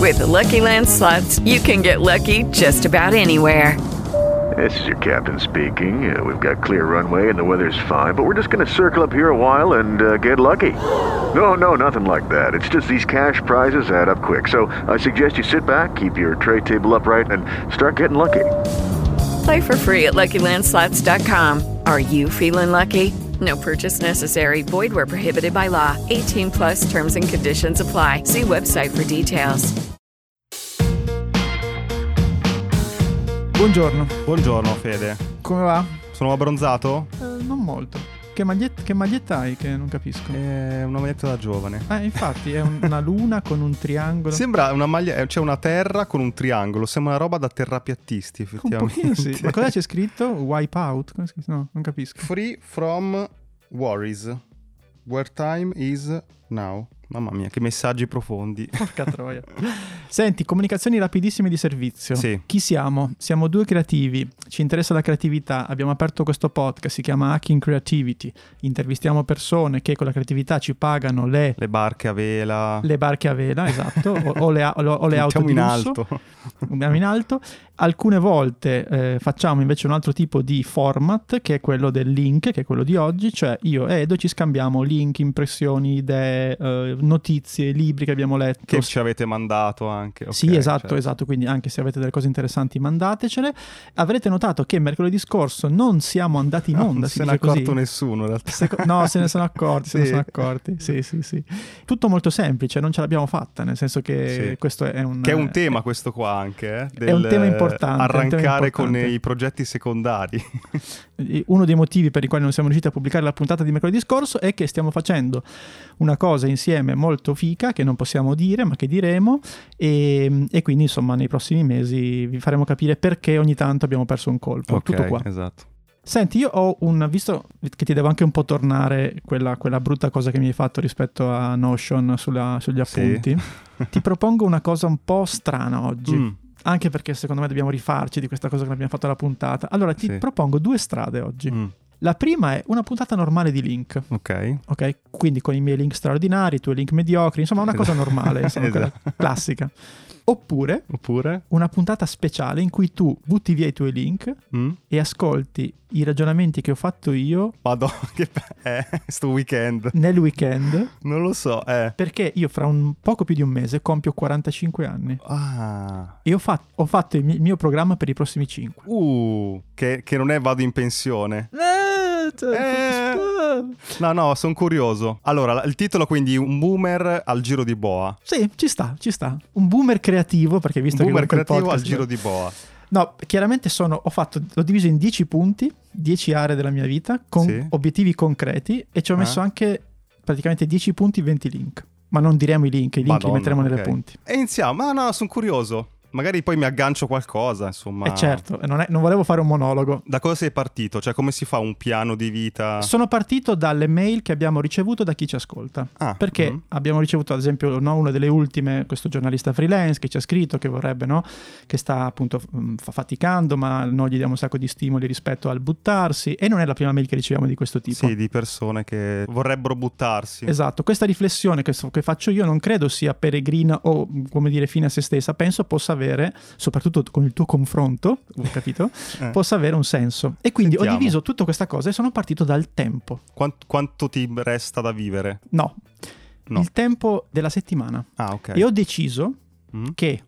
With the Lucky Land Slots, you can get lucky just about anywhere. This is your captain speaking. We've got clear runway and the weather's fine, but we're just going to circle up here a while and get lucky. No, nothing like that. It's just these cash prizes add up quick. So I suggest you sit back, keep your tray table upright, and start getting lucky. Play for free at LuckyLandSlots.com. Are you feeling lucky? No purchase necessary. Void where prohibited by law. 18 plus terms and conditions apply. See website for details. Buongiorno Fede. Come va? Sono abbronzato? Non molto. Che maglietta hai che non capisco? È una maglietta da giovane. Infatti è una luna con un triangolo. Sembra una maglia, c'è una terra con un triangolo. Sembra una roba da terrapiattisti, effettivamente. Un pochino sì. Ma cosa c'è scritto? Wipe out? No, non capisco. Free from worries. Where time is now. Mamma mia, che messaggi profondi. Porca troia. Senti, comunicazioni rapidissime di servizio. Sì. Chi siamo? Siamo due creativi, ci interessa la creatività, abbiamo aperto questo podcast, si chiama Hacking Creativity. Intervistiamo persone che con la creatività ci pagano le barche a vela. Le barche a vela, esatto, o le auto di lusso. Andiamo in alto. Alcune volte facciamo invece un altro tipo di format, che è quello del link, che è quello di oggi, cioè io e Edo ci scambiamo link, impressioni, idee, notizie, libri che abbiamo letto. Che ci avete mandato anche. Okay, sì, esatto, quindi anche se avete delle cose interessanti mandatecele. Avrete notato che mercoledì scorso non siamo andati in onda. Non se ne è accorto nessuno in realtà. No, se ne sono accorti, Sì. Tutto molto semplice, non ce l'abbiamo fatta, nel senso che questo è un... Che è un tema questo qua anche, è un tema importante. Arrancare con i progetti secondari. Uno dei motivi per i quali non siamo riusciti a pubblicare la puntata di mercoledì scorso è che stiamo facendo una cosa insieme molto fica che non possiamo dire ma che diremo e quindi insomma nei prossimi mesi vi faremo capire perché ogni tanto abbiamo perso un colpo. Okay, tutto qua. Esatto. Senti, io ho visto che ti devo anche un po' tornare quella brutta cosa che mi hai fatto rispetto a Notion sugli appunti. Sì. Ti propongo una cosa un po' strana oggi. Anche perché secondo me dobbiamo rifarci di questa cosa che abbiamo fatto alla puntata. Allora ti propongo due strade oggi. La prima è una puntata normale di link. Ok, quindi con i miei link straordinari, i tuoi link mediocri, insomma una cosa normale, insomma, classica. Oppure una puntata speciale in cui tu butti via i tuoi link e ascolti i ragionamenti che ho fatto io. Madonna, che sto weekend. Nel weekend. Non lo so, Perché io fra un poco più di un mese compio 45 anni. E ho fatto il mio programma per i prossimi 5. Che non è vado in pensione. No, sono curioso. Allora, il titolo quindi un boomer al giro di boa. Sì, ci sta. Un boomer creativo, perché visto un boomer che creativo al giro di boa. No, chiaramente l'ho diviso in 10 punti, 10 aree della mia vita con obiettivi concreti e ci ho messo anche praticamente 10 punti, 20 link. Ma non diremo i link li metteremo nelle punti. E iniziamo. No, sono curioso. Magari poi mi aggancio qualcosa, insomma. Certo, non volevo fare un monologo. Da cosa sei partito? Cioè, come si fa un piano di vita? Sono partito dalle mail che abbiamo ricevuto da chi ci ascolta. Perché abbiamo ricevuto, ad esempio, una delle ultime, questo giornalista freelance che ci ha scritto che vorrebbe, che sta appunto faticando, ma noi gli diamo un sacco di stimoli rispetto al buttarsi. E non è la prima mail che riceviamo di questo tipo. Sì, di persone che vorrebbero buttarsi. Esatto, questa riflessione che faccio io non credo sia peregrina o, come dire, fine a se stessa. Penso possa avere, soprattutto con il tuo confronto, capito? Possa avere un senso. E quindi ho diviso tutta questa cosa e sono partito dal tempo. Quanto ti resta da vivere? No. Il tempo della settimana. Ok. E ho deciso che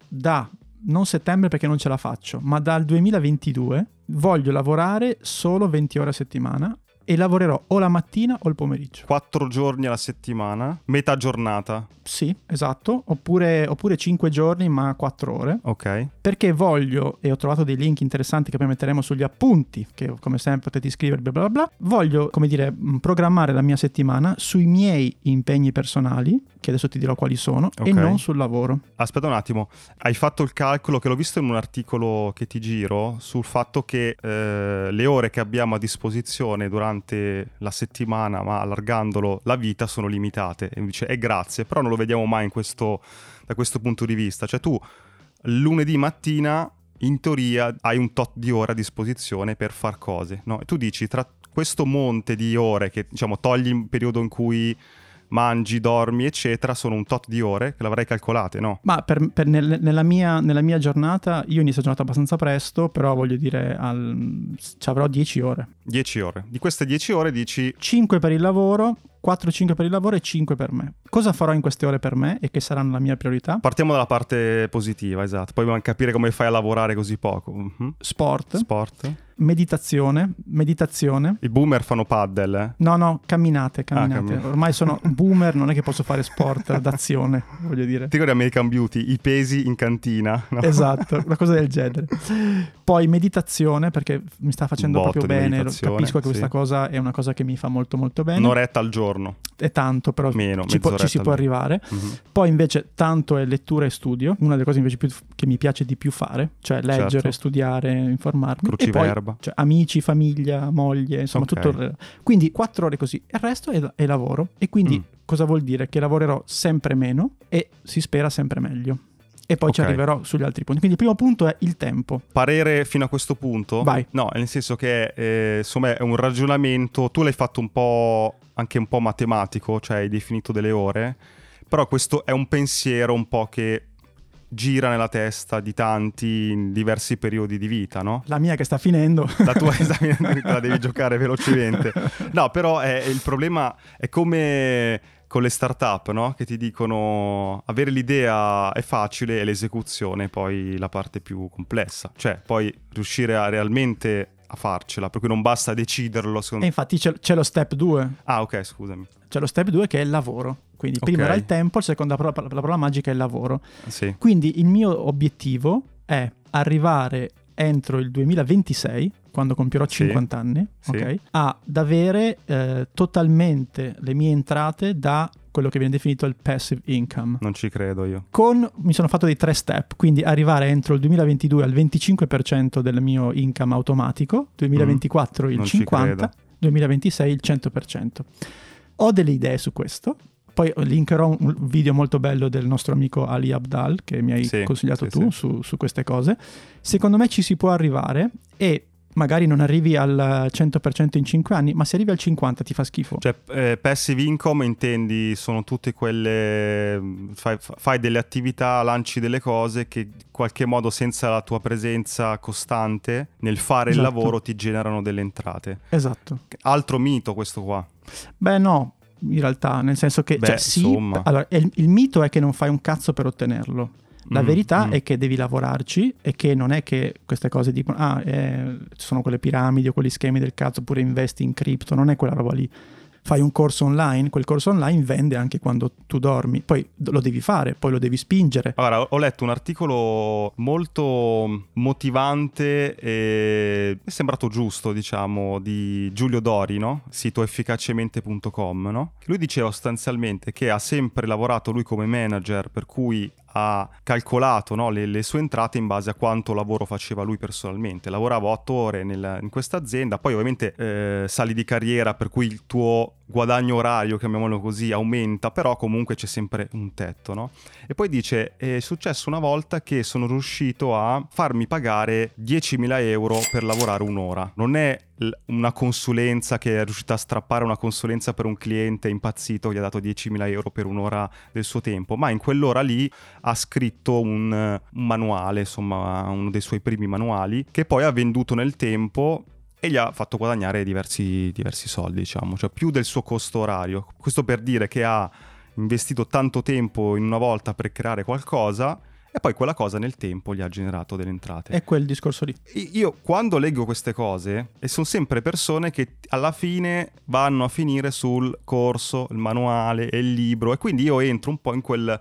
non settembre perché non ce la faccio, ma dal 2022 voglio lavorare solo 20 ore a settimana e lavorerò o la mattina o il pomeriggio. 4 giorni alla settimana, metà giornata. Sì, esatto, oppure 5 giorni ma 4 ore. Ok. Perché voglio, e ho trovato dei link interessanti che poi metteremo sugli appunti, che come sempre potete iscrivervi, bla bla bla. Voglio, come dire, programmare la mia settimana sui miei impegni personali, che adesso ti dirò quali sono, e non sul lavoro. Aspetta un attimo, hai fatto il calcolo, che l'ho visto in un articolo che ti giro, sul fatto che le ore che abbiamo a disposizione durante la settimana, ma allargandolo la vita, sono limitate. E mi dice, grazie, però non lo vediamo mai da questo punto di vista. Cioè tu lunedì mattina in teoria hai un tot di ore a disposizione per far cose, no? E tu dici, tra questo monte di ore che, diciamo, togli il periodo in cui mangi, dormi, eccetera, sono un tot di ore che l'avrai calcolate, no? Ma nella mia giornata, io inizio la giornata abbastanza presto, però voglio dire, ci avrò 10 ore. 10 ore. Di queste 10 ore dici 5 per il lavoro, 4-5 per il lavoro e 5 per me. Cosa farò in queste ore per me e che saranno la mia priorità? partiamo dalla parte positiva, esatto. Poi dobbiamo capire come fai a lavorare così poco. Sport. Meditazione. I boomer fanno paddle, eh? No, camminate. camminate. Ormai sono boomer, non è che posso fare sport d'azione, voglio dire. Ti ricordi American Beauty, i pesi in cantina? No? Esatto, una cosa del genere. Poi meditazione, perché mi sta facendo proprio bene, capisco che questa cosa è una cosa che mi fa molto molto bene. Un'oretta al giorno. È tanto, però ci si può arrivare. Poi invece tanto è lettura e studio, una delle cose invece che mi piace di più fare, cioè leggere, studiare, informarmi. Cruciverba. E poi amici, famiglia, moglie, insomma tutto. Quindi 4 ore così, il resto è lavoro. E quindi cosa vuol dire? Che lavorerò sempre meno e si spera sempre meglio. E poi ci arriverò sugli altri punti. Quindi il primo punto è il tempo. Parere fino a questo punto? Vai. No, nel senso che insomma è un ragionamento, tu l'hai fatto anche un po' matematico, cioè hai definito delle ore, però questo è un pensiero un po' che gira nella testa di tanti in diversi periodi di vita, no? La mia che sta finendo. La tua la devi giocare velocemente. No, però il problema è come con le startup, no? Che ti dicono avere l'idea è facile e l'esecuzione è poi la parte più complessa. Cioè, poi riuscire realmente a farcela, per cui non basta deciderlo. E infatti c'è lo step 2. Ah, ok, scusami. C'è lo step 2 che è il lavoro. Quindi prima era il tempo, la parola magica è il lavoro. Sì. Quindi il mio obiettivo è arrivare entro il 2026, quando compierò 50 anni, ad avere totalmente le mie entrate da quello che viene definito il passive income. Non ci credo io. Mi sono fatto dei 3 step, quindi arrivare entro il 2022 al 25% del mio income automatico, 2024 il 50%, 2026 il 100%. Ho delle idee su questo. Poi linkerò un video molto bello del nostro amico Ali Abdaal che mi hai consigliato tu. Su queste cose. Secondo me ci si può arrivare e magari non arrivi al 100% in 5 anni, ma se arrivi al 50% ti fa schifo. Cioè passive income intendi sono tutte quelle fai delle attività, lanci delle cose che in qualche modo senza la tua presenza costante nel fare il lavoro ti generano delle entrate. Esatto. Altro mito questo qua. Beh no, in realtà, nel senso che allora, il mito è che non fai un cazzo per ottenerlo. La verità è che devi lavorarci e che non è che queste cose dicono ci sono quelle piramidi o quegli schemi del cazzo, oppure investi in cripto, non è quella roba lì. Fai un corso online, quel corso online vende anche quando tu dormi, poi lo devi fare, poi lo devi spingere. Allora, ho letto un articolo molto motivante e è sembrato giusto, diciamo, di Giulio Dori, no? Sito efficacemente.com, no? Lui diceva sostanzialmente che ha sempre lavorato lui come manager, per cui ha calcolato, no, le sue entrate in base a quanto lavoro faceva lui personalmente. Lavorava 8 ore in questa azienda, poi ovviamente sali di carriera, per cui il tuo guadagno orario, chiamiamolo così, aumenta, però comunque c'è sempre un tetto, no? E poi dice, è successo una volta che sono riuscito a farmi pagare 10.000 euro per lavorare un'ora. Non è una consulenza che è riuscita a strappare una consulenza per un cliente impazzito, gli ha dato 10.000 euro per un'ora del suo tempo, ma in quell'ora lì ha scritto un manuale, insomma uno dei suoi primi manuali, che poi ha venduto nel tempo e gli ha fatto guadagnare diversi soldi, diciamo, cioè più del suo costo orario. Questo per dire che ha investito tanto tempo in una volta per creare qualcosa e poi quella cosa nel tempo gli ha generato delle entrate. È quel discorso lì. Io quando leggo queste cose, e sono sempre persone che alla fine vanno a finire sul corso, il manuale e il libro, e quindi io entro un po' in quel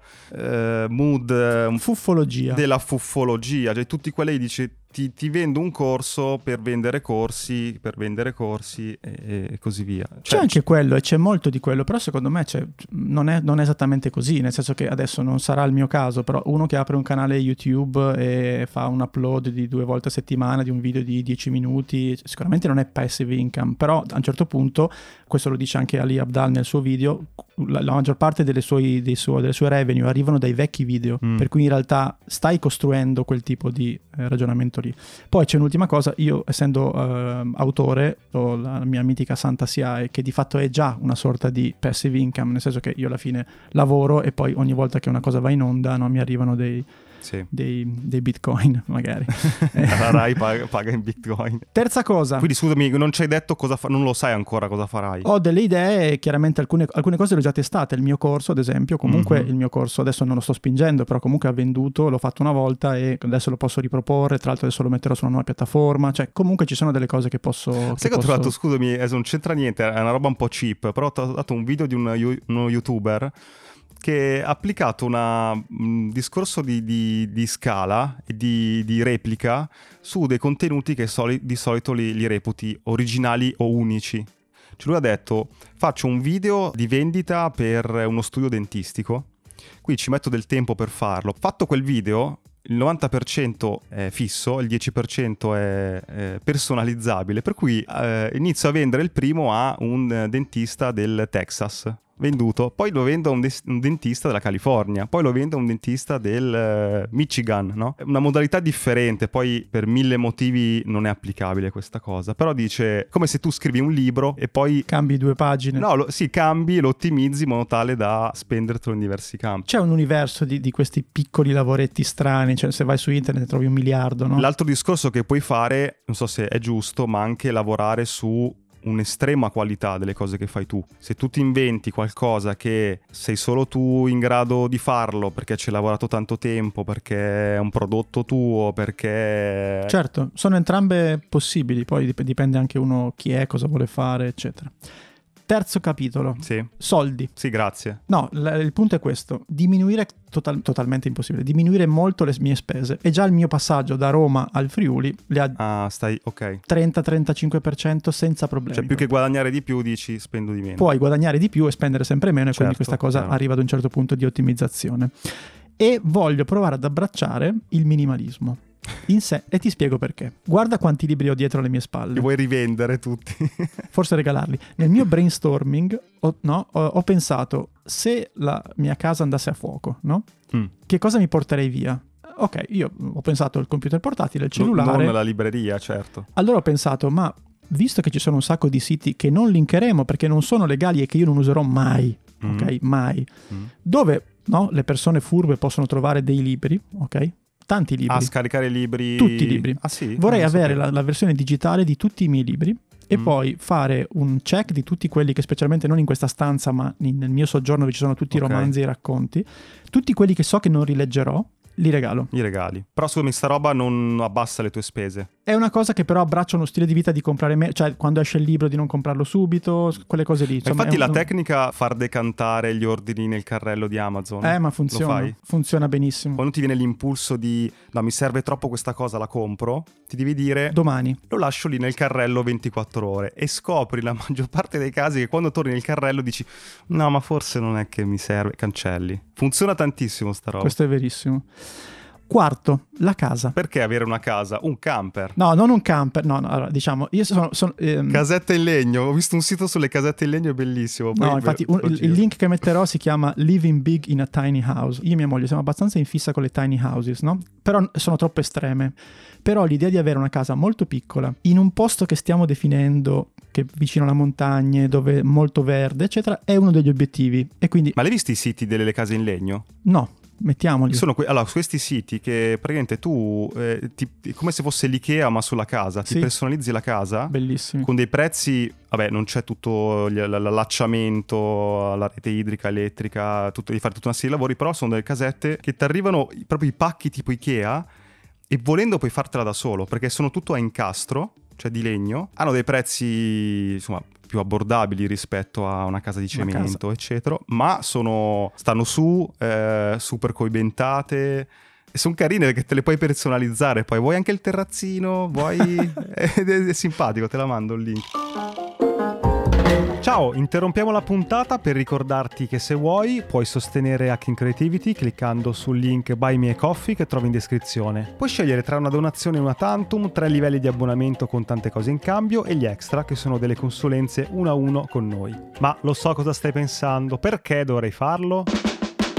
mood fuffologia, della fuffologia, cioè tutti quelli dice ti vendo un corso per vendere corsi e così via. C'è anche quello e c'è molto di quello, però secondo me non è esattamente così, nel senso che adesso non sarà il mio caso, però uno che apre un canale YouTube e fa un upload di 2 volte a settimana di un video di 10 minuti, sicuramente non è passive income, però a un certo punto, questo lo dice anche Ali Abdaal nel suo video, la maggior parte delle sue revenue arrivano dai vecchi video, per cui in realtà stai costruendo quel tipo di ragionamento lì. lì. Poi c'è un'ultima cosa, io essendo autore ho la mia mitica Santa SIAE, che di fatto è già una sorta di passive income, nel senso che io alla fine lavoro e poi ogni volta che una cosa va in onda, no, mi arrivano dei bitcoin magari. La Rai paga in bitcoin. Terza cosa. Quindi scusami, non ci hai detto non lo sai ancora cosa farai. Ho delle idee, chiaramente alcune cose le ho già testate. Il mio corso ad esempio, comunque il mio corso adesso non lo sto spingendo, però comunque ha venduto, l'ho fatto una volta e adesso lo posso riproporre, tra l'altro adesso lo metterò su una nuova piattaforma, cioè comunque ci sono delle cose che posso... Sai che ho trovato, scusami, non c'entra niente, è una roba un po' cheap, però ho dato un video di uno youtuber che ha applicato un discorso di scala e di replica su dei contenuti che di solito li reputi originali o unici. Cioè lui ha detto: faccio un video di vendita per uno studio dentistico, qui ci metto del tempo per farlo. Fatto quel video, il 90% è fisso, il 10% è personalizzabile, per cui inizio a vendere il primo a un dentista del Texas. Venduto, poi lo vendo a un dentista della California, poi lo vendo a un dentista del Michigan, no? È una modalità differente, poi per 1000 motivi non è applicabile questa cosa, però dice come se tu scrivi un libro e poi cambi 2 pagine. No, cambi e lo ottimizzi in modo tale da spendertelo in diversi campi. C'è un universo di questi piccoli lavoretti strani, cioè se vai su internet trovi 1 miliardo, no? L'altro discorso che puoi fare, non so se è giusto, ma anche lavorare su un'estrema qualità delle cose che fai tu. Se tu ti inventi qualcosa che sei solo tu in grado di farlo perché ci hai lavorato tanto tempo, perché è un prodotto tuo, perché... Certo, sono entrambe possibili, poi dipende anche uno chi è, cosa vuole fare, eccetera. Terzo capitolo. Sì. Soldi. Sì, grazie. No, il punto è questo. Diminuire, totalmente impossibile, diminuire molto le mie spese. E già il mio passaggio da Roma al Friuli le ha ok. 30-35% senza problemi. Cioè più che guadagnare di più dici spendo di meno. Puoi guadagnare di più e spendere sempre meno, certo, e quindi questa cosa arriva ad un certo punto di ottimizzazione. E voglio provare ad abbracciare il minimalismo in sé, e ti spiego perché. Guarda quanti libri ho dietro le mie spalle. Li vuoi rivendere tutti? Forse regalarli. Nel mio brainstorming ho pensato, se la mia casa andasse a fuoco, no? Che cosa mi porterei via? Ok, io ho pensato al computer portatile, il cellulare. Non la libreria, certo. Allora ho pensato, ma visto che ci sono un sacco di siti che non linkeremo perché non sono legali e che io non userò mai, ok? Mai. Dove, no, le persone furbe possono trovare dei libri, ok? Tanti libri. Scaricare libri. Tutti i libri. Ah sì? Vorrei avere la versione digitale di tutti i miei libri e poi fare un check di tutti quelli che, specialmente non in questa stanza ma nel mio soggiorno dove ci sono tutti i romanzi e i racconti, tutti quelli che so che non rileggerò, li regalo. Li regali. Però scusami, sta roba non abbassa le tue spese. È una cosa che però abbraccia uno stile di vita di comprare cioè quando esce il libro di non comprarlo subito, quelle cose lì. Insomma, infatti la tecnica far decantare gli ordini nel carrello di Amazon. Ma funziona. Funziona benissimo. Quando ti viene l'impulso di no, mi serve troppo questa cosa, la compro, ti devi dire domani. Lo lascio lì nel carrello 24 ore e scopri la maggior parte dei casi che quando torni nel carrello dici no, ma forse non è che mi serve, cancelli. Funziona tantissimo sta roba. Questo è verissimo. Quarto, la casa. Perché avere una casa? Un camper? No, non un camper. No, allora, diciamo, io sono casette in legno. Ho visto un sito sulle casette in legno, è bellissimo. Poi no, infatti il link che metterò si chiama Living Big in a Tiny House. Io e mia moglie siamo abbastanza in fissa con le tiny houses, no? Però sono troppo estreme. Però l'idea di avere una casa molto piccola in un posto che stiamo definendo che vicino alle montagne, dove è molto verde, eccetera, è uno degli obiettivi. E quindi... Ma l'hai visti i siti delle case in legno? No. Mettiamoli. Sono allora, questi siti che praticamente tu come se fosse l'Ikea ma sulla casa, ti personalizzi la casa. Bellissimo. Con dei prezzi, vabbè, non c'è tutto l'allacciamento alla rete idrica, elettrica, devi fare tutta una serie di lavori, però sono delle casette che ti arrivano proprio i pacchi tipo Ikea e volendo puoi fartela da solo perché sono tutto a incastro, cioè di legno, hanno dei prezzi insomma più abbordabili rispetto a una casa di cemento, eccetera, ma stanno su, super coibentate e sono carine perché te le puoi personalizzare, poi vuoi anche il terrazzino, è simpatico, te la mando il link. Ciao, interrompiamo la puntata per ricordarti che se vuoi puoi sostenere Hacking Creativity cliccando sul link Buy Me a Coffee che trovi in descrizione. Puoi scegliere tra una donazione e una tantum, 3 livelli di abbonamento con tante cose in cambio e gli extra che sono delle consulenze 1-1 con noi. Ma lo so cosa stai pensando, perché dovrei farlo?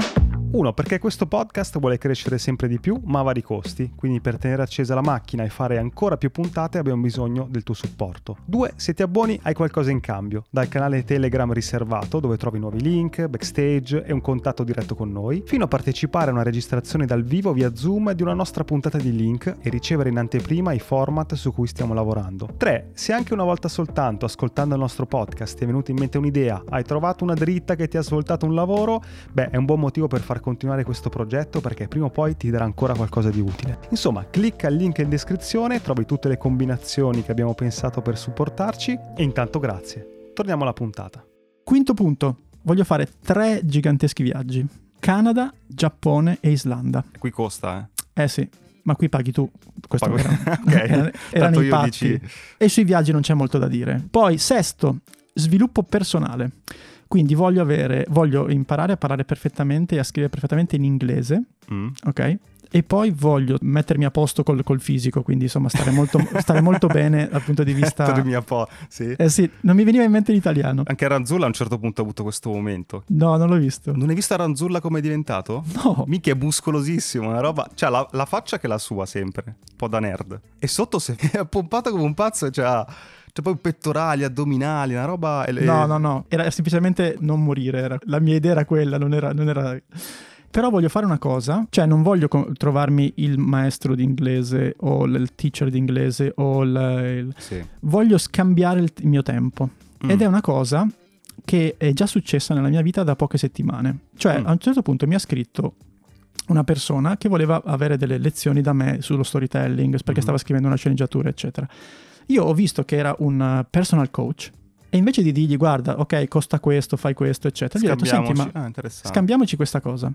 1, perché questo podcast vuole crescere sempre di più, ma a vari costi, quindi per tenere accesa la macchina e fare ancora più puntate abbiamo bisogno del tuo supporto. 2, se ti abboni hai qualcosa in cambio, dal canale Telegram riservato dove trovi nuovi link, backstage e un contatto diretto con noi, fino a partecipare a una registrazione dal vivo via Zoom di una nostra puntata di Link e ricevere in anteprima i format su cui stiamo lavorando. 3, se anche una volta soltanto ascoltando il nostro podcast ti è venuta in mente un'idea, hai trovato una dritta che ti ha svoltato un lavoro, è un buon motivo per far continuare questo progetto, perché prima o poi ti darà ancora qualcosa di utile. Insomma, clicca il link in descrizione, trovi tutte le combinazioni che abbiamo pensato per supportarci e intanto grazie. Torniamo alla puntata. Quinto punto, voglio fare 3 giganteschi viaggi: Canada, Giappone e Islanda. Qui costa, Sì, ma qui paghi tu. Questo okay. erano i patti. E sui viaggi non c'è molto da dire. Poi sesto, sviluppo personale. Quindi voglio imparare a parlare perfettamente e a scrivere perfettamente in inglese, ok? E poi voglio mettermi a posto col fisico, quindi insomma stare molto bene dal punto di vista... Mettermi a posto, sì. Sì, non mi veniva in mente l'italiano. Anche Ranzulla a un certo punto ha avuto questo momento. No, non l'ho visto. Non hai visto Ranzulla come è diventato? No. Mica è muscolosissimo, una roba... Cioè la faccia che è la sua sempre, un po' da nerd. E sotto si è pompato come un pazzo e c'ha poi pettorali, addominali, una roba... No, era semplicemente non morire, la mia idea era quella, non era... Però voglio fare una cosa, cioè non voglio trovarmi il maestro di inglese o il teacher di inglese o Sì. Voglio scambiare il mio tempo. Ed è una cosa che è già successa nella mia vita da poche settimane. Cioè a un certo punto mi ha scritto una persona che voleva avere delle lezioni da me sullo storytelling, perché stava scrivendo una sceneggiatura, eccetera. Io ho visto che era un personal coach e invece di dirgli guarda, ok, costa questo, fai questo, eccetera, gli ho detto senti, ma scambiamoci questa cosa.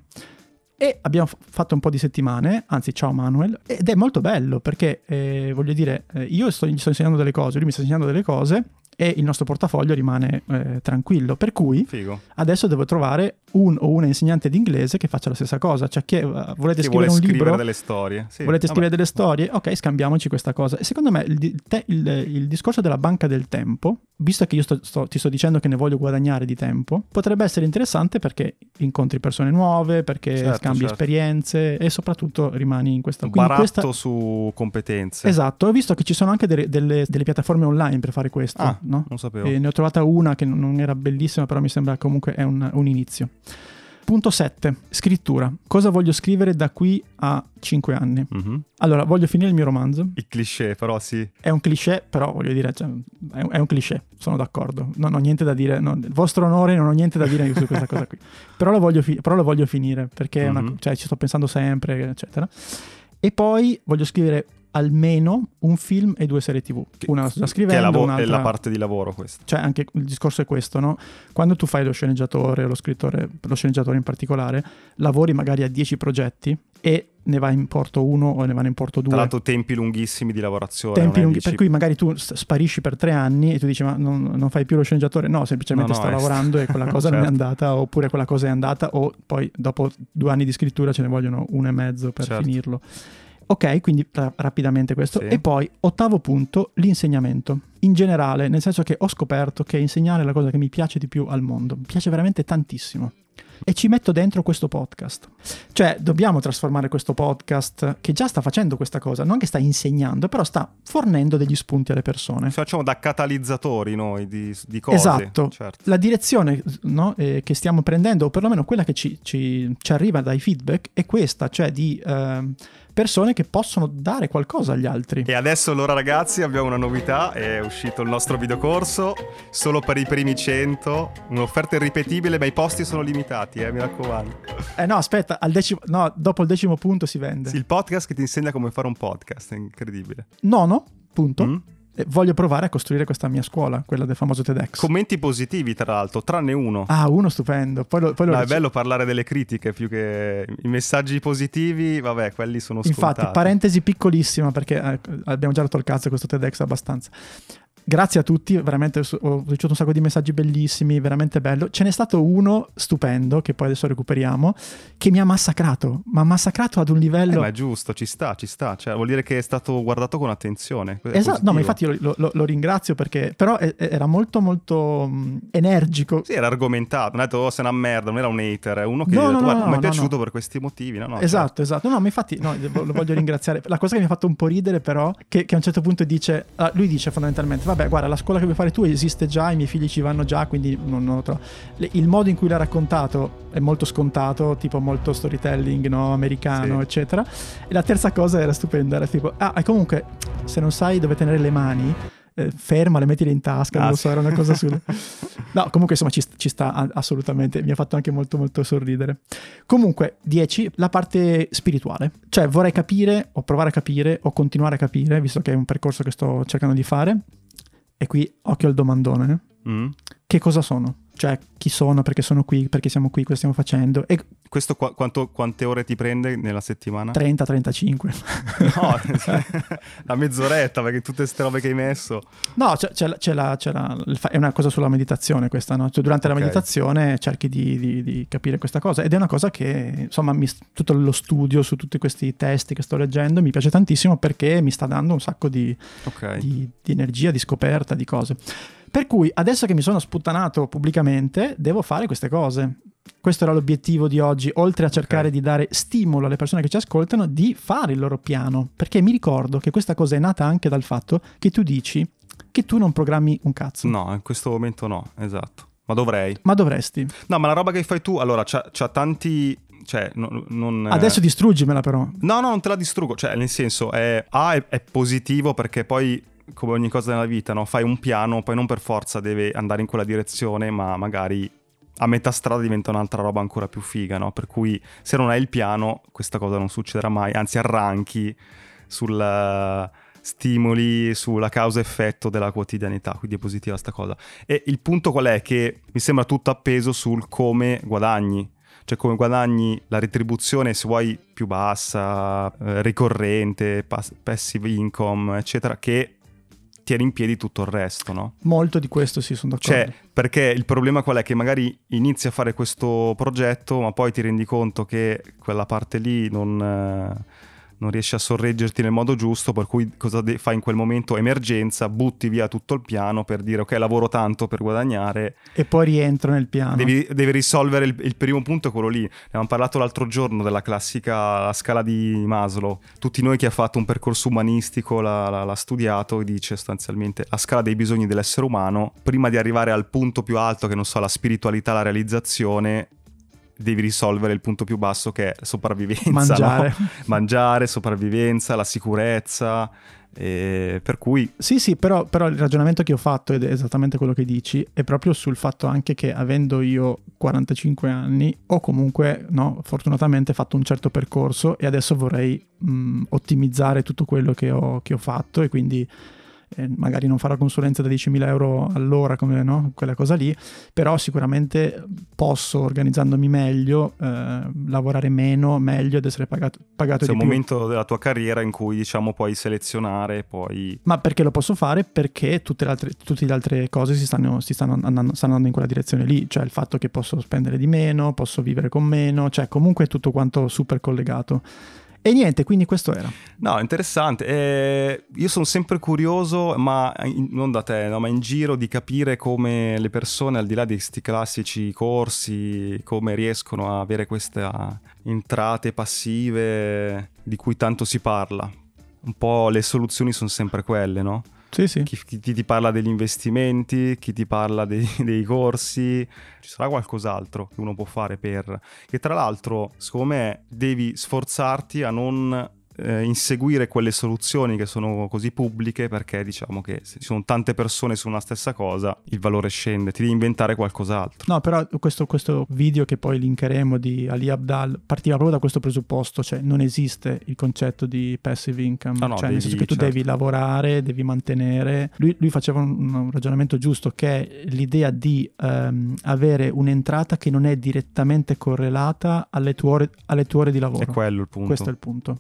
E abbiamo fatto un po' di settimane, anzi ciao Manuel, ed è molto bello perché voglio dire, io gli sto insegnando delle cose, lui mi sta insegnando delle cose e il nostro portafoglio rimane tranquillo, per cui Figo. Adesso devo trovare un o una insegnante di inglese che faccia la stessa cosa, cioè che volete scrivere un libro, delle storie, sì. Volete scrivere delle storie, ok, scambiamoci questa cosa. E secondo me il discorso della banca del tempo, visto che io ti sto dicendo che ne voglio guadagnare di tempo, potrebbe essere interessante perché incontri persone nuove, perché scambi esperienze e soprattutto rimani in questa... Baratto su competenze. Esatto, ho visto che ci sono anche delle piattaforme online per fare questo, no? Non sapevo. E ne ho trovata una che non era bellissima, però mi sembra comunque è un inizio. Punto 7, scrittura. Cosa voglio scrivere da qui a 5 anni? Allora, voglio finire il mio romanzo. Il cliché, però sì. È un cliché, però voglio dire, cioè, è un cliché, sono d'accordo. Non ho niente da dire, il vostro onore, non ho niente da dire su questa cosa qui. Però lo voglio finire, perché cioè, ci sto pensando sempre, eccetera. E poi voglio scrivere almeno un film e 2 serie TV. Una la sto scrivendo, un'altra... È la parte di lavoro questa. Cioè anche il discorso è questo, no? Quando tu fai lo sceneggiatore o lo scrittore, lo sceneggiatore in particolare, lavori magari a 10 progetti e ne va in porto uno o ne vanno in porto 2. Tra l'altro tempi lunghissimi di lavorazione. Per cui magari tu sparisci per 3 anni e tu dici ma non fai più lo sceneggiatore? No, semplicemente sto lavorando e quella cosa non è andata, oppure quella cosa è andata, o poi dopo 2 anni di scrittura ce ne vogliono 1 e mezzo per finirlo. Ok, quindi rapidamente questo. Sì. E poi, 8º punto, l'insegnamento. In generale, nel senso che ho scoperto che insegnare è la cosa che mi piace di più al mondo. Mi piace veramente tantissimo. E ci metto dentro questo podcast. Cioè, dobbiamo trasformare questo podcast, che già sta facendo questa cosa, non che sta insegnando, però sta fornendo degli spunti alle persone. Facciamo da catalizzatori noi di cose. Esatto. Certo. La direzione, no, che stiamo prendendo, o perlomeno quella che ci arriva dai feedback, è questa, cioè di persone che possono dare qualcosa agli altri. E adesso allora ragazzi abbiamo una novità, è uscito il nostro videocorso solo per i primi 100, un'offerta irripetibile, ma i posti sono limitati, mi raccomando. No, aspetta, dopo il 10° punto si vende. Sì, il podcast che ti insegna come fare un podcast, è incredibile. 9º punto. Voglio provare a costruire questa mia scuola, quella del famoso TEDx. Commenti positivi tra l'altro, tranne uno. Uno stupendo. Poi no, è bello parlare delle critiche più che i messaggi positivi, vabbè, quelli sono scontati. Infatti, parentesi piccolissima, perché abbiamo già rotto il cazzo questo TEDx abbastanza. grazie a tutti, veramente ho ricevuto un sacco di messaggi bellissimi, veramente bello. Ce n'è stato uno stupendo, che poi adesso recuperiamo, che mi ha massacrato ad un livello... Ma è giusto, ci sta, cioè vuol dire che è stato guardato con attenzione. Esatto, no, ma infatti io lo ringrazio perché, però era molto molto energico. Sì, era argomentato, non ha detto sei una merda, non era un hater, è uno che mi è piaciuto per questi motivi. No, esatto, esatto, no, ma infatti lo voglio ringraziare. La cosa che mi ha fatto un po' ridere però, che a un certo punto dice, lui dice fondamentalmente, vabbè guarda, la scuola che vuoi fare tu esiste già, i miei figli ci vanno già, quindi non lo trovo. Il modo in cui l'ha raccontato è molto scontato, tipo molto storytelling, no, americano, sì, eccetera. E la terza cosa era stupenda, era tipo, e comunque se non sai dove tenere le mani, fermale, mettile in tasca, non lo so, era una cosa sulle... No, comunque insomma ci sta assolutamente, mi ha fatto anche molto molto sorridere. Comunque 10, la parte spirituale, cioè vorrei capire o provare a capire o continuare a capire, visto che è un percorso che sto cercando di fare, e qui occhio al domandone, che cosa sono? Cioè chi sono, perché sono qui, perché siamo qui, cosa stiamo facendo. E questo quante ore ti prende nella settimana? 30-35. No, la mezz'oretta, perché tutte queste robe che hai messo. No, è una cosa sulla meditazione questa, no? Cioè, durante la meditazione cerchi di capire questa cosa, ed è una cosa che insomma tutto lo studio su tutti questi testi che sto leggendo mi piace tantissimo, perché mi sta dando un sacco di energia, di scoperta, di cose. Per cui adesso che mi sono sputtanato pubblicamente devo fare queste cose. Questo era l'obiettivo di oggi, oltre a cercare di dare stimolo alle persone che ci ascoltano di fare il loro piano, perché mi ricordo che questa cosa è nata anche dal fatto che tu dici che tu non programmi un cazzo. No, in questo momento no, esatto. Ma dovrei. Ma dovresti. No, ma la roba che fai tu, allora, c'ha tanti... Cioè, non adesso distruggimela però. No, non te la distruggo. Cioè, nel senso, è positivo, perché poi, come ogni cosa nella vita, no? Fai un piano, poi non per forza deve andare in quella direzione, ma magari a metà strada diventa un'altra roba ancora più figa, no? Per cui se non hai il piano, questa cosa non succederà mai, anzi arranchi sul stimoli, sulla causa-effetto della quotidianità, quindi è positiva sta cosa. E il punto qual è? Che mi sembra tutto appeso sul come guadagni. Cioè come guadagni la retribuzione, se vuoi, più bassa, ricorrente, passive income, eccetera, che tiene in piedi tutto il resto, no? Molto di questo sì, sono d'accordo. Cioè, perché il problema qual è? Che magari inizi a fare questo progetto, ma poi ti rendi conto che quella parte lì non riesci a sorreggerti nel modo giusto, per cui cosa fai in quel momento? Emergenza, butti via tutto il piano per dire ok, lavoro tanto per guadagnare, e poi rientro nel piano. Devi risolvere il primo punto, è quello lì. Ne abbiamo parlato l'altro giorno della classica scala di Maslow. Tutti noi, chi ha fatto un percorso umanistico l'ha studiato, e dice sostanzialmente la scala dei bisogni dell'essere umano, prima di arrivare al punto più alto, che non so, la spiritualità, la realizzazione, devi risolvere il punto più basso, che è sopravvivenza, mangiare, sopravvivenza, la sicurezza, per cui sì, però il ragionamento che ho fatto, ed è esattamente quello che dici, è proprio sul fatto anche che, avendo io 45 anni, ho comunque, no, fortunatamente fatto un certo percorso, e adesso vorrei ottimizzare tutto quello che ho fatto, e quindi magari non farò consulenza da 10.000 euro all'ora, come, no? Quella cosa lì, però sicuramente posso, organizzandomi meglio, lavorare meglio ed essere pagato di più. C'è un momento della tua carriera in cui, diciamo, puoi selezionare, Ma perché lo posso fare? Perché tutte le altre cose stanno andando in quella direzione lì, cioè il fatto che posso spendere di meno, posso vivere con meno, cioè comunque è tutto quanto super collegato. E niente, quindi questo era. No, interessante. Io sono sempre curioso, ma non da te, no, ma in giro, di capire come le persone, al di là di questi classici corsi, come riescono a avere queste entrate passive di cui tanto si parla. Un po' le soluzioni sono sempre quelle, no? Sì. Chi ti parla degli investimenti, chi ti parla dei corsi, ci sarà qualcos'altro che uno può fare che tra l'altro, secondo me, devi sforzarti a non inseguire quelle soluzioni che sono così pubbliche, perché diciamo che se ci sono tante persone su una stessa cosa, il valore scende, ti devi inventare qualcos'altro. No, però questo video che poi linkeremo di Ali Abdaal partiva proprio da questo presupposto, cioè non esiste il concetto di passive income, cioè nel senso che tu devi lavorare, devi mantenere. Lui faceva un ragionamento giusto, che è l'idea di avere un'entrata che non è direttamente correlata alle tue ore di lavoro. È quello il punto. Questo è il punto. L'effetto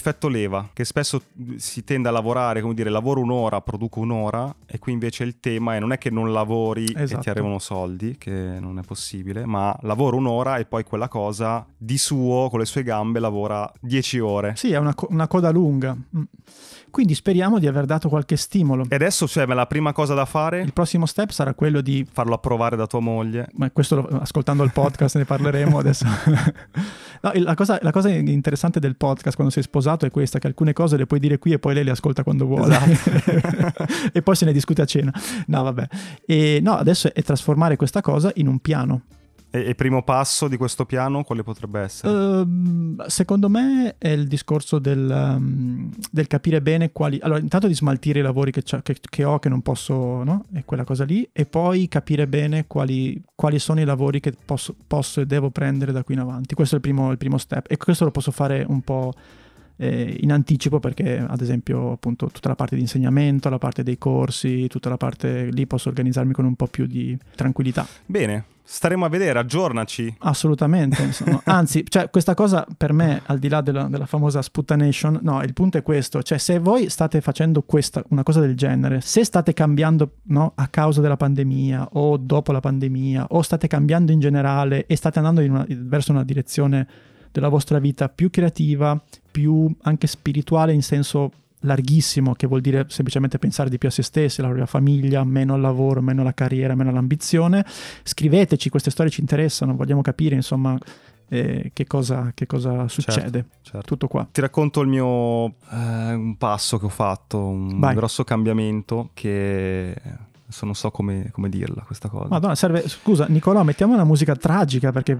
l'effetto leva, che spesso si tende a lavorare, come dire, lavoro un'ora, produco un'ora, e qui invece il tema è non è che non lavori e ti arrivano soldi, che non è possibile, ma lavoro un'ora e poi quella cosa di suo, con le sue gambe, lavora 10 ore. Sì, è una coda lunga. Quindi speriamo di aver dato qualche stimolo. E adesso, cioè, la prima cosa da fare? Il prossimo step sarà quello di farlo approvare da tua moglie. Ma questo ascoltando il podcast ne parleremo adesso. No, la cosa interessante del podcast quando sei sposato è questa, che alcune cose le puoi dire qui e poi lei le ascolta quando vuole. Esatto. E poi se ne discute a cena. No, vabbè. E no, adesso è trasformare questa cosa in un piano. E primo passo di questo piano quale potrebbe essere? Secondo me è il discorso del capire bene quali... Allora, intanto di smaltire i lavori che ho, che non posso, no? È quella cosa lì. E poi capire bene quali sono i lavori che posso e devo prendere da qui in avanti. Questo è il primo step. E questo lo posso fare un po' in anticipo, perché ad esempio appunto tutta la parte di insegnamento, la parte dei corsi, tutta la parte lì posso organizzarmi con un po' più di tranquillità. Bene, staremo a vedere, aggiornaci. Assolutamente, insomma. Anzi, cioè, questa cosa per me, al di là della famosa sputtanation, no, il punto è questo, cioè se voi state facendo una cosa del genere, se state cambiando, no, a causa della pandemia o dopo la pandemia, o state cambiando in generale e state andando verso una direzione della vostra vita più creativa, più anche spirituale in senso larghissimo, che vuol dire semplicemente pensare di più a se stessi, alla propria famiglia, meno al lavoro, meno alla carriera, meno all'ambizione, scriveteci, queste storie ci interessano, vogliamo capire insomma che cosa succede. Certo. Tutto qua. Ti racconto il mio un passo che ho fatto, un grosso cambiamento che adesso non so come dirla questa cosa. Madonna, scusa Nicolò, mettiamo una musica tragica perché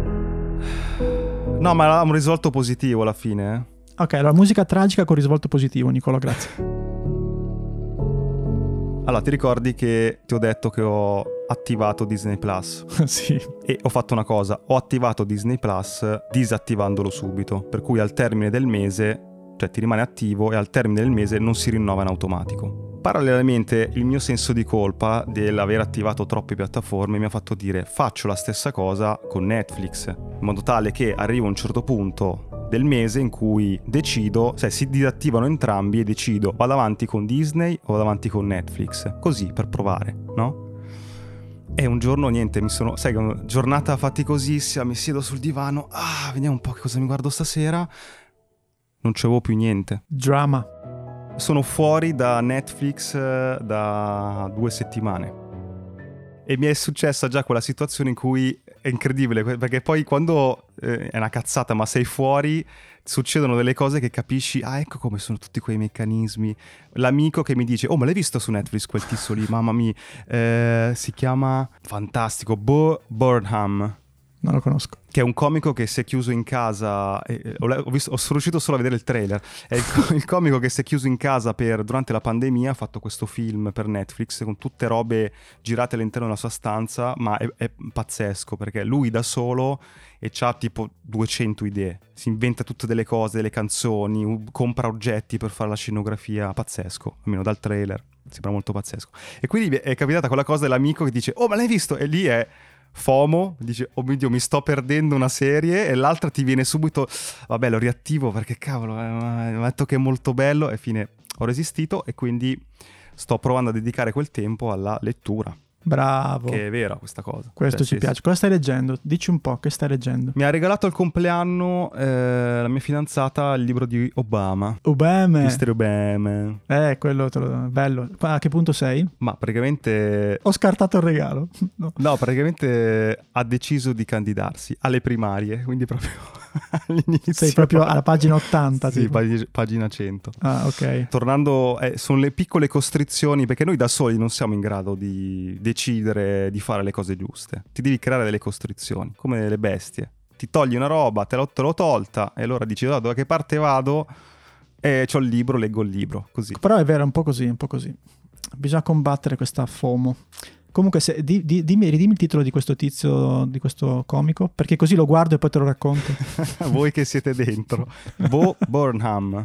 no, ma ha un risvolto positivo alla fine, eh? Ok, allora musica tragica con risvolto positivo, Nicolò, grazie. Allora, ti ricordi che ti ho detto che ho attivato Disney Plus? Sì. E ho fatto una cosa, ho attivato Disney Plus disattivandolo subito, per cui al termine del mese, cioè ti rimane attivo e al termine del mese non si rinnova in automatico. Parallelamente il mio senso di colpa dell'aver attivato troppe piattaforme mi ha fatto dire faccio la stessa cosa con Netflix, in modo tale che arrivo a un certo punto del mese in cui decido, cioè si disattivano entrambi e decido vado avanti con Disney o vado avanti con Netflix, così per provare, no? E un giorno niente, sai, una giornata faticosissima, mi siedo sul divano, vediamo un po' che cosa mi guardo stasera, non c'avevo più niente. Drama. Sono fuori da Netflix da 2 settimane e mi è successa già quella situazione in cui è incredibile, perché poi quando è una cazzata ma sei fuori succedono delle cose che capisci, ecco come sono tutti quei meccanismi. L'amico che mi dice ma l'hai visto su Netflix quel tizio lì, mamma mia, si chiama fantastico Bo Burnham. Non lo conosco. Che è un comico che si è chiuso in casa. Sono riuscito solo a vedere il trailer. È il comico che si è chiuso in casa durante la pandemia. Ha fatto questo film per Netflix con tutte robe girate all'interno della sua stanza. Ma è pazzesco perché lui da solo e c'ha tipo 200 idee. Si inventa tutte delle cose, delle canzoni, compra oggetti per fare la scenografia. Pazzesco, almeno dal trailer. Sembra molto pazzesco. E quindi è capitata quella cosa dell'amico che dice ma l'hai visto? E lì è FOMO, dice oh mio Dio mi sto perdendo una serie, e l'altra ti viene subito vabbè lo riattivo perché cavolo mi ha detto che è molto bello, e fine ho resistito e quindi sto provando a dedicare quel tempo alla lettura. Bravo. Che è vera questa cosa. Questo ci piace. Cosa stai leggendo? Dici un po', che stai leggendo? Mi ha regalato al compleanno la mia fidanzata il libro di Obama. Mr. Obama. Quello bello. A che punto sei? Ma praticamente ho scartato il regalo. No, praticamente ha deciso di candidarsi alle primarie, quindi proprio all'inizio. Sei proprio alla pagina 80. Sì, pagina 100. Ah, ok. Tornando, sono le piccole costrizioni, perché noi da soli non siamo in grado di decidere di fare le cose giuste. Ti devi creare delle costrizioni, come le bestie. Ti togli una roba, te l'ho tolta, e allora dici da che parte vado? C'ho il libro, leggo il libro, così. Però è vero, un po' così. Bisogna combattere questa FOMO. Comunque, ridimmi il titolo di questo tizio, di questo comico, perché così lo guardo e poi te lo racconto. Voi che siete dentro. Bo Burnham.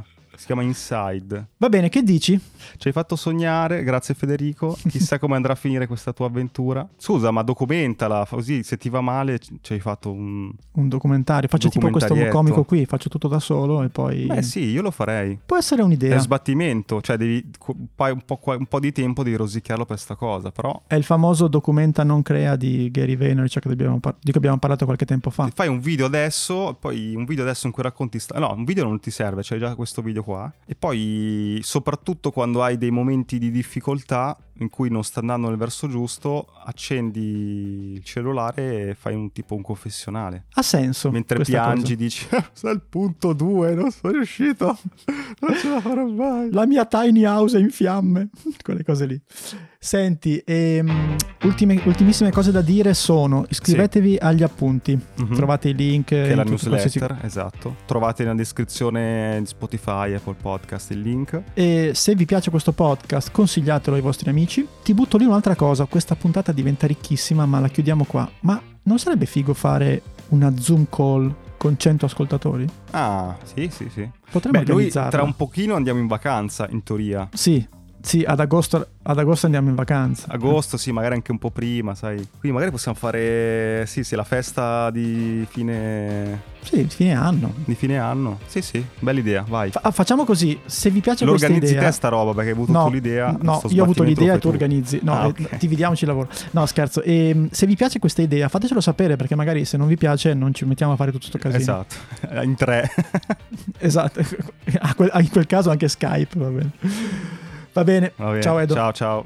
Si chiama Inside. Va bene, che dici? Ci hai fatto sognare, grazie Federico. Chissà come andrà a finire questa tua avventura. Scusa, ma documentala, così se ti va male ci hai fatto un documentario. Faccio tipo questo comico qui, faccio tutto da solo e poi... Beh sì, io lo farei. Può essere un'idea. È sbattimento, cioè devi un po' di tempo devi rosicchiarlo per sta cosa, però... È il famoso documenta non crea di Gary Vaynerchuk di cui abbiamo parlato qualche tempo fa. Fai un video adesso, poi un video adesso in cui racconti... No, un video non ti serve, c'è già questo video qua. E poi, soprattutto quando hai dei momenti di difficoltà in cui non sta andando nel verso giusto, accendi il cellulare e fai un confessionale. Ha senso. Mentre piangi dici, sei il punto 2, non sono riuscito, non ce la farò mai. La mia tiny house è in fiamme. Quelle cose lì. Senti, ultimissime cose da dire sono: iscrivetevi agli appunti, trovate i link che è la newsletter, esatto, trovate nella descrizione di Spotify, Apple Podcast il link. E se vi piace questo podcast consigliatelo ai vostri amici. Ti butto lì un'altra cosa, questa puntata diventa ricchissima ma la chiudiamo qua, ma non sarebbe figo fare una Zoom call con 100 ascoltatori? Ah, sì. Potremmo Noi organizzarla. tra un pochino andiamo in vacanza, in teoria. Sì, ad agosto andiamo in vacanza. Agosto, sì, magari anche un po' prima, sai. Quindi magari possiamo fare, sì, la festa di fine... Sì, di fine anno. Di fine anno. Sì, bella idea, vai. Facciamo così, se vi piace questa idea... L'organizzi te sta roba, perché hai avuto tu l'idea. No, io ho avuto l'idea e tu organizzi. No, okay. Dividiamoci il lavoro. No, scherzo. E se vi piace questa idea, fatecelo sapere, perché magari se non vi piace non ci mettiamo a fare tutto sto casino. Esatto, in 3. Esatto, in quel caso anche Skype, va bene. Va bene. Ciao Edo. Ciao.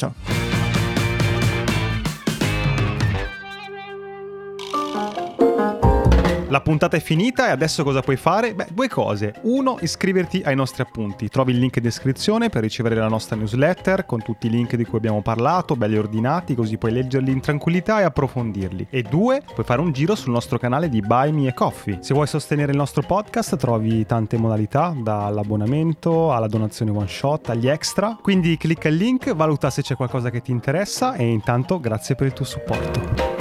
La puntata è finita e adesso cosa puoi fare? Beh, 2 cose. 1, iscriverti ai nostri appunti. Trovi il link in descrizione per ricevere la nostra newsletter con tutti i link di cui abbiamo parlato, belli ordinati, così puoi leggerli in tranquillità e approfondirli. E 2, puoi fare un giro sul nostro canale di Buy Me a Coffee. Se vuoi sostenere il nostro podcast trovi tante modalità, dall'abbonamento alla donazione one shot, agli extra. Quindi clicca il link, valuta se c'è qualcosa che ti interessa e intanto grazie per il tuo supporto.